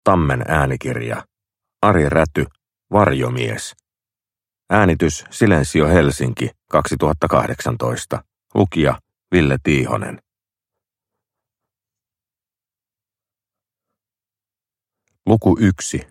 Tammen äänikirja. Ari Räty, Varjomies. Äänitys Silensio Helsinki 2018. Lukija Ville Tiihonen. Luku 1.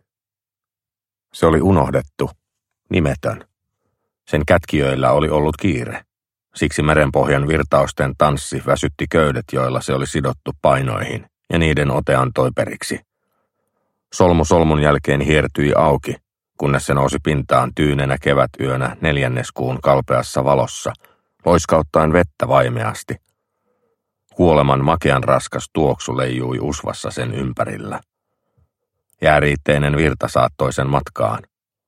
Se oli unohdettu, nimetön. Sen kätkijöillä oli ollut kiire. Siksi merenpohjan virtausten tanssi väsytti köydet, joilla se oli sidottu painoihin, ja niiden ote antoi periksi. Solmu solmun jälkeen hiertyi auki, kunnes se nousi pintaan tyynenä kevätyönä 4. kuun kalpeassa valossa, loiskauttaen vettä vaimeasti. Kuoleman makean raskas tuoksu leijui usvassa sen ympärillä. Jääriitteinen virta saattoi sen matkaan.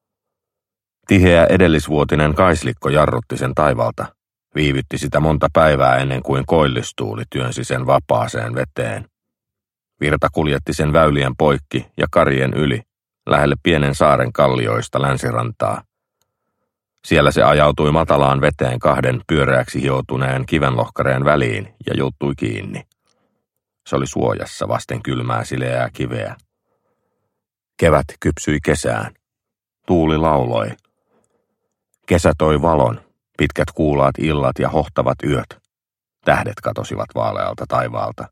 Tiheä edellisvuotinen kaislikko jarrutti sen taivalta, viivytti sitä monta päivää ennen kuin koillistuuli työnsi sen vapaaseen veteen. Virta kuljetti sen väylien poikki ja karien yli, lähelle pienen saaren kallioista länsirantaa. Siellä se ajautui matalaan veteen 2 pyöreäksi hioutuneen kivenlohkareen väliin ja juuttui kiinni. Se oli suojassa vasten kylmää sileää kiveä. Kevät kypsyi kesään. Tuuli lauloi. Kesä toi valon, pitkät kuulaat illat ja hohtavat yöt. Tähdet katosivat vaalealta taivaalta.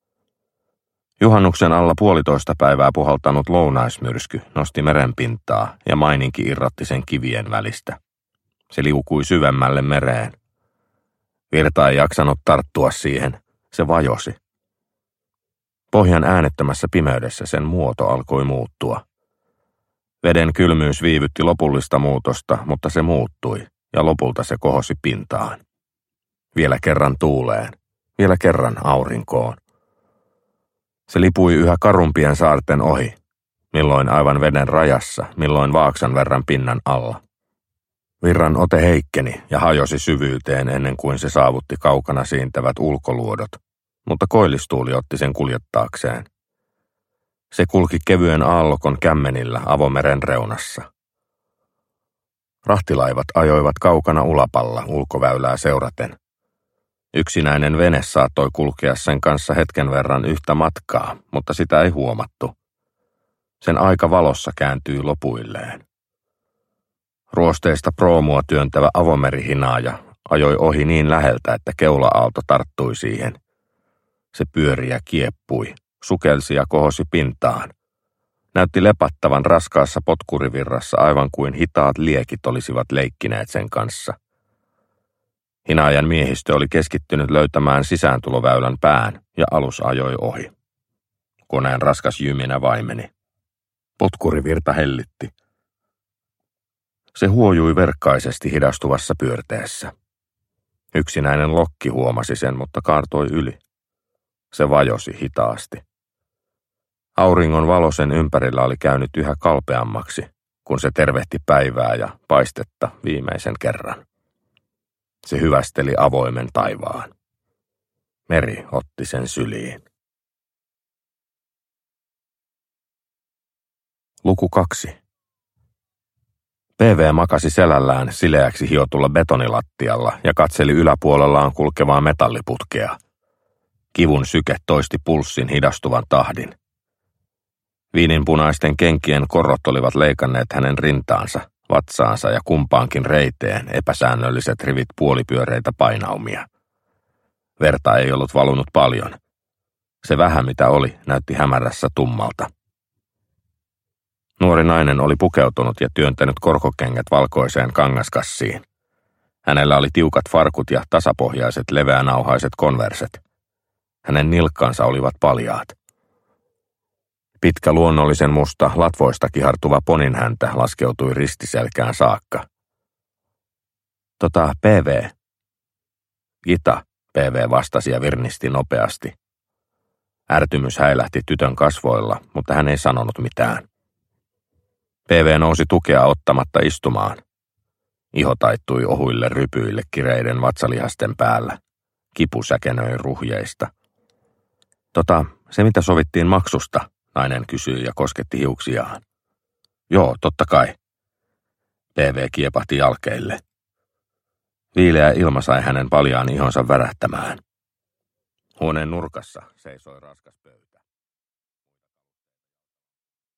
Juhannuksen alla 1,5 päivää puhaltanut lounaismyrsky nosti merenpintaa ja maininki irrotti sen kivien välistä. Se liukui syvemmälle mereen. Virta ei jaksanut tarttua siihen, se vajosi. Pohjan äänettömässä pimeydessä sen muoto alkoi muuttua. Veden kylmyys viivytti lopullista muutosta, mutta se muuttui ja lopulta se kohosi pintaan. Vielä kerran tuuleen, vielä kerran aurinkoon. Se lipui yhä karumpien saarten ohi, milloin aivan veden rajassa, milloin vaaksan verran pinnan alla. Virran ote heikkeni ja hajosi syvyyteen ennen kuin se saavutti kaukana siintävät ulkoluodot, mutta koillistuuli otti sen kuljettaakseen. Se kulki kevyen aallokon kämmenillä avomeren reunassa. Rahtilaivat ajoivat kaukana ulapalla ulkoväylää seuraten. Yksinäinen vene saattoi kulkea sen kanssa hetken verran yhtä matkaa, mutta sitä ei huomattu. Sen aika valossa kääntyi lopuilleen. Ruosteista proomua työntävä avomerihinaaja ajoi ohi niin läheltä, että keula-aalto tarttui siihen. Se pyöri ja kieppui, sukelsi ja kohosi pintaan. Näytti lepattavan raskaassa potkurivirrassa aivan kuin hitaat liekit olisivat leikkineet sen kanssa. Hinaajan miehistö oli keskittynyt löytämään sisääntuloväylän pään ja alus ajoi ohi. Koneen raskas jyminä vaimeni. Potkurivirta hellitti. Se huojui verkkaisesti hidastuvassa pyörteessä. Yksinäinen lokki huomasi sen, mutta kaartoi yli. Se vajosi hitaasti. Auringon valo sen ympärillä oli käynyt yhä kalpeammaksi, kun se tervehti päivää ja paistetta viimeisen kerran. Se hyvästeli avoimen taivaan. Meri otti sen syliin. Luku 2. PV makasi selällään sileäksi hiotulla betonilattialla ja katseli yläpuolellaan kulkevaa metalliputkea. Kivun syke toisti pulssin hidastuvan tahdin. Viininpunaisten kenkien korot olivat leikanneet hänen rintaansa, vatsaansa ja kumpaankin reiteen epäsäännölliset rivit puolipyöreitä painaumia. Verta ei ollut valunut paljon. Se vähän mitä oli näytti hämärässä tummalta. Nuori nainen oli pukeutunut ja työntänyt korkokengät valkoiseen kangaskassiin. Hänellä oli tiukat farkut ja tasapohjaiset leveänauhaiset konverset. Hänen nilkkansa olivat paljaat. Pitkä luonnollisen musta latvoista kihartuva poninhäntä laskeutui ristiselkään saakka. PV. Gita, PV vastasi ja virnisti nopeasti. Ärtymys häilähti tytön kasvoilla, mutta hän ei sanonut mitään. PV nousi tukea ottamatta istumaan. Iho taittui ohuille rypyille kireiden vatsalihasten päällä. Kipu säkenöi ruhjeista. Se mitä sovittiin maksusta, nainen kysyi ja kosketti hiuksiaan. Joo, totta kai. PV kiepahti jalkeille. Viileä ilma sai hänen paljaan ihonsa värähtämään. Huoneen nurkassa seisoi raskas pöytä.